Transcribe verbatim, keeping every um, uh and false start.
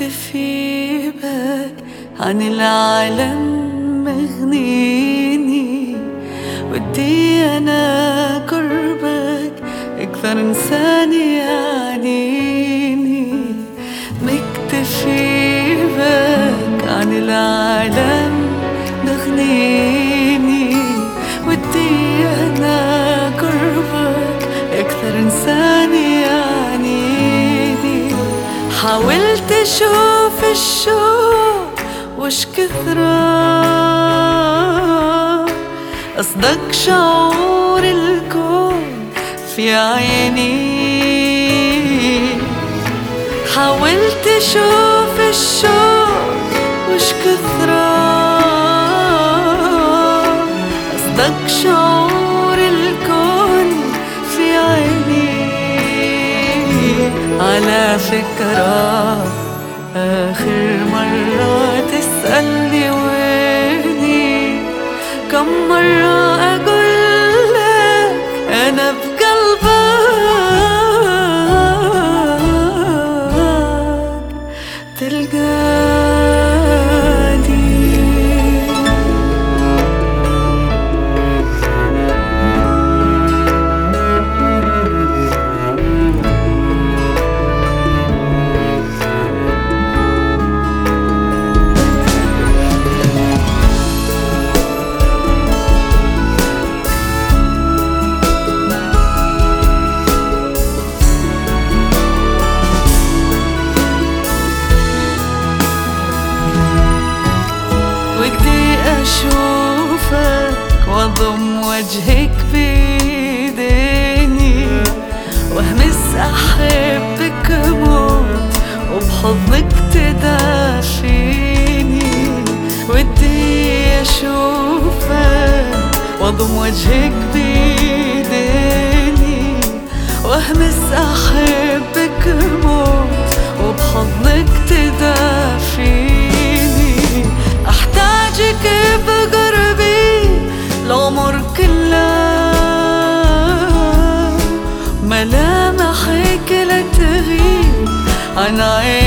مكتفي بك، عن العالم مغنيني. ودي أنا قربك أكثر إنسان يعنيني. مكتفي بك، عن العالم مغنيني. ودي أنا قربك أكثر إنسان يعنيني. حاولت أشوف الشوق وش كثره، قصدك شعور الكون في عيني. حاولت أشوف الشوق وش كثره، قصدك شعور الكون في عيني. على فكرة آخر مرة تسألني ويني، كم مرة أقولك أنا بقلبك تلقاني. أشوفك وأضم وجهك بيديني، وأهمس أحبك موت وبحضنك تدافيني. ودي أشوفك وأضم وجهك بيديني، وأهمس أحبك موت وبحضنك تدافيني. أحتاجك بقربي العمر كله، ملامحك لا تغيب عن عيني.